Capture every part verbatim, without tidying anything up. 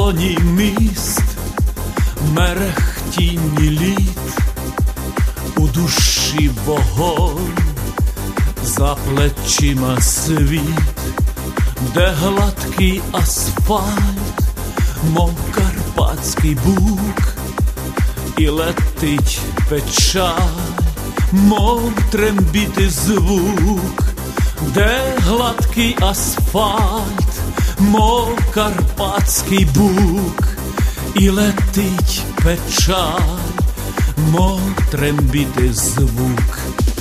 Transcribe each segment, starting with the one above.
полоні міст, мерехтінні літ, у душі вогонь, за плечима світ, де гладкий асфальт, мов карпатський бук, і летить печаль, мов трембіти звук, де гладкий асфальт, мов карпатський бук, і летить печаль, мов трембіти звук.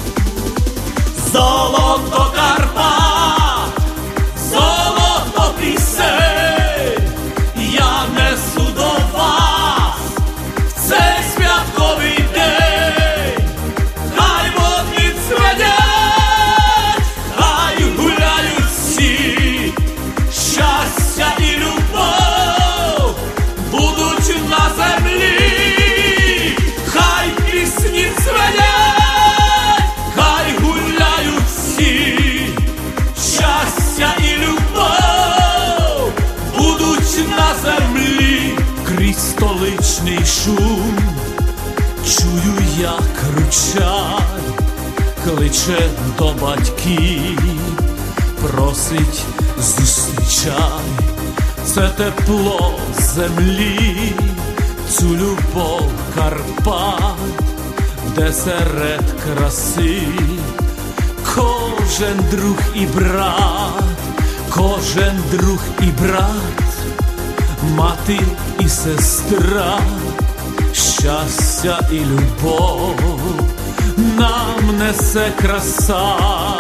Золото Карпат, золото пісень, я несу до вас в цей святковий день. Хай водні цведять, хай гуляють всі, щастя і любов будуть на землі. Хай пісні цведять, хай гуляють всі, щастя і любов будуть на землі. Крізь столичний шум чую, як ручай кличе до батьків, просить зустрічай. Це тепло землі, цю любов Карпат, де серед краси кожен друг і брат, кожен друг і брат, мати і сестра, щастя і любов нам несе краса,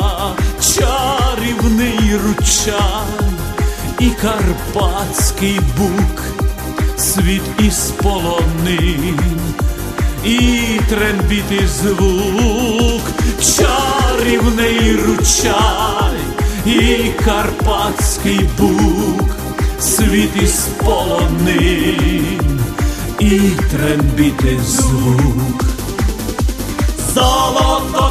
чарівний ручай і карпатський бук, світ із полонин і трембіти звук, чарівний ручай і карпатський бук, світ із полонин і трембіти звук. Золото